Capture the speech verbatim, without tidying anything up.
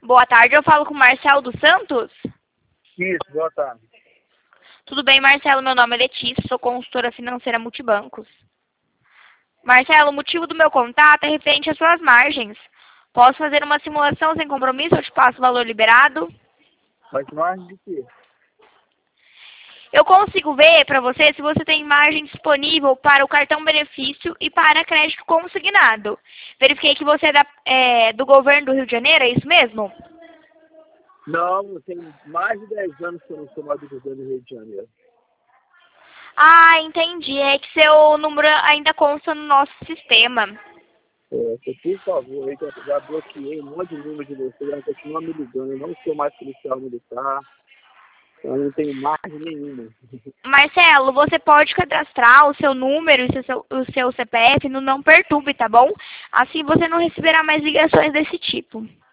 Boa tarde, eu falo com o Marcelo dos Santos. Isso, boa tarde. Tudo bem, Marcelo? Meu nome é Letícia, sou consultora financeira multibancos. Marcelo, o motivo do meu contato é referente às suas margens. Posso fazer uma simulação sem compromisso? Eu te passo o valor liberado? Mas margem de quê? Eu consigo ver para você se você tem margem disponível para o cartão benefício e para crédito consignado. Verifiquei que você é, da, é do governo do Rio de Janeiro, é isso mesmo? Não, tem mais de dez anos que eu não sou mais do governo do Rio de Janeiro. Ah, entendi. É que seu número ainda consta no nosso sistema. É, por favor, aí que eu já bloqueei um monte de número de você, já continua me ligando. Eu não sou mais policial militar, eu não tenho margem nenhuma. Marcelo, você pode cadastrar o seu número e o seu, o seu C P F no Não Perturbe, tá bom? Assim você não receberá mais ligações desse tipo.